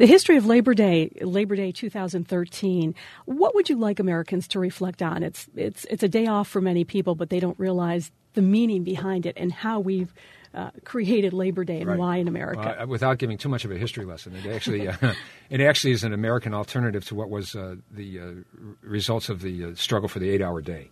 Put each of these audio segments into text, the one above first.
The history of Labor Day 2013. What would you like Americans to reflect on? It's a day off for many people, but they don't realize the meaning behind it and how we've created Labor Day and right. Why in America. Without giving too much of a history lesson, it actually is an American alternative to what was the results of the struggle for the 8-hour day.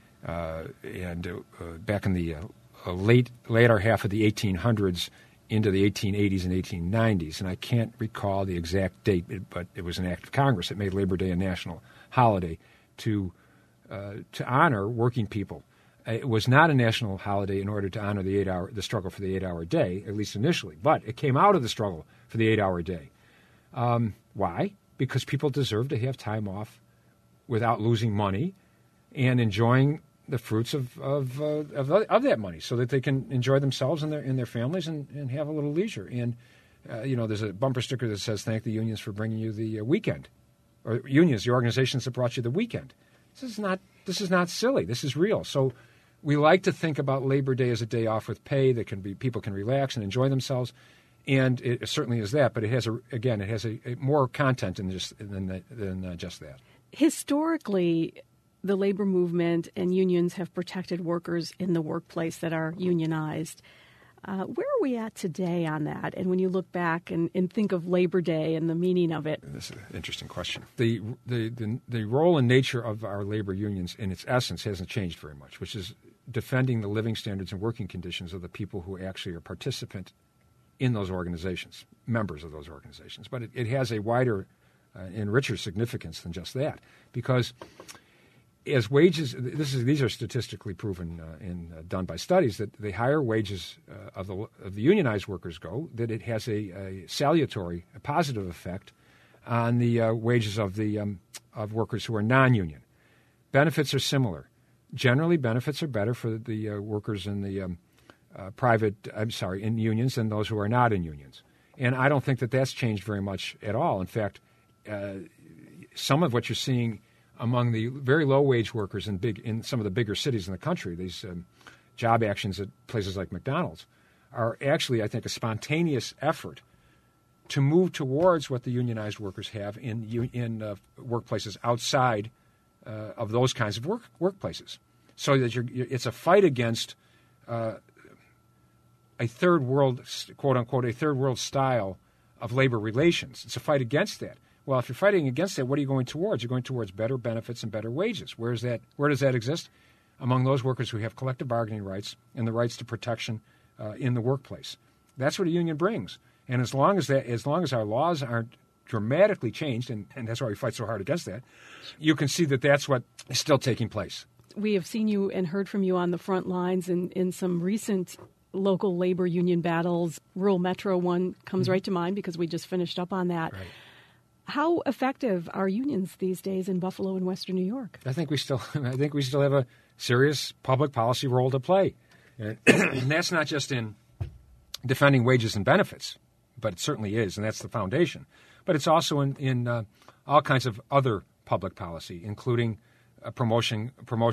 Back in the later half of the 1800s into the 1880s and 1890s, and I can't recall the exact date, but it was an act of Congress that made Labor Day a national holiday to honor working people. It was not a national holiday in order to honor the struggle for the 8-hour day, at least initially, but it came out of the struggle for the 8-hour day. Why? Because people deserve to have time off without losing money and enjoying the fruits of that money, so that they can enjoy themselves and their families and have a little leisure. And there's a bumper sticker that says, "Thank the unions for bringing you the weekend," or unions, the organizations that brought you the weekend. This is not silly. This is real. So we like to think about Labor Day as a day off with pay that people can relax and enjoy themselves, and it certainly is that. But it has a more content than just that. Historically, the labor movement and unions have protected workers in the workplace that are unionized. Where are we at today on that? And when you look back and think of Labor Day and the meaning of it? This is an interesting question. The role and nature of our labor unions in its essence hasn't changed very much, which is defending the living standards and working conditions of the people who actually are participant in those organizations, members of those organizations. But it has a wider and richer significance than just that, because as wages, these are statistically proven and done by studies, that the higher wages of the unionized workers go, that it has a salutary, a positive effect on the wages of workers who are non-union. Benefits are similar. Generally, benefits are better for the workers in the in unions than those who are not in unions. And I don't think that that's changed very much at all. In fact, some of what you're seeing among the very low-wage workers in some of the bigger cities in the country, these job actions at places like McDonald's, are actually, I think, a spontaneous effort to move towards what the unionized workers have in workplaces outside of those kinds of workplaces. So that it's a fight against a third world, quote unquote, a third world style of labor relations. It's a fight against that. Well, if you're fighting against that, what are you going towards? You're going towards better benefits and better wages. Where does that exist? Among those workers who have collective bargaining rights and the rights to protection in the workplace. That's what a union brings. And as long as our laws aren't dramatically changed, and that's why we fight so hard against that, you can see that that's what is still taking place. We have seen you and heard from you on the front lines in some recent local labor union battles. Rural Metro one comes right to mind because we just finished up on that. Right. How effective are unions these days in Buffalo and Western New York? I think we still have a serious public policy role to play. And that's not just in defending wages and benefits, but it certainly is, and that's the foundation. But it's also in all kinds of other public policy, including promotion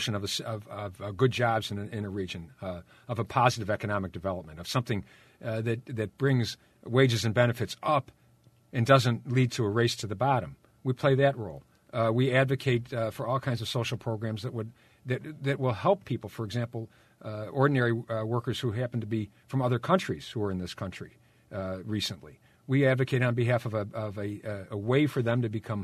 of good jobs in a region, of a positive economic development, of something that brings wages and benefits up and doesn't lead to a race to the bottom. We play that role. We advocate for all kinds of social programs that will help people. For example, ordinary workers who happen to be from other countries who are in this country recently. We advocate on behalf of a way for them to become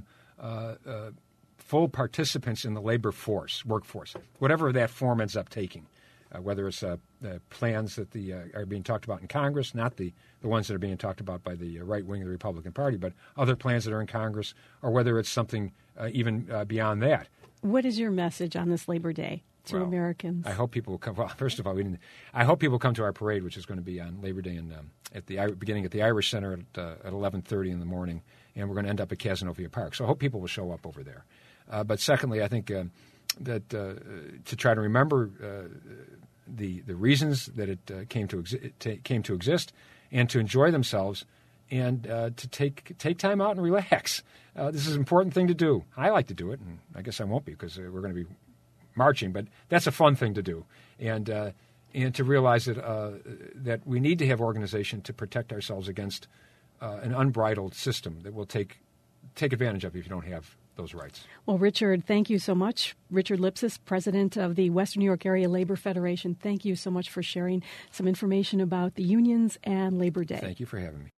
full participants in the labor workforce, whatever that form ends up taking. Whether it's plans that are being talked about in Congress, not the ones that are being talked about by the right wing of the Republican Party, but other plans that are in Congress, or whether it's something even beyond that. What is your message on this Labor Day to Americans? I hope people will come. Well, first of all, I hope people come to our parade, which is going to be on Labor Day beginning at the Irish Center at 11:30 in the morning, and we're going to end up at Cazenovia Park. So I hope people will show up over there. But secondly, I think that to try to remember the reasons that it came to exist, and to enjoy themselves, and to take time out and relax. This is an important thing to do. I like to do it, and I guess I won't be because we're going to be marching. But that's a fun thing to do, and to realize that we need to have organization to protect ourselves against an unbridled system that will take advantage of you if you don't have those rights. Well, Richard, thank you so much. Richard Lipsas, president of the Western New York Area Labor Federation, thank you so much for sharing some information about the unions and Labor Day. Thank you for having me.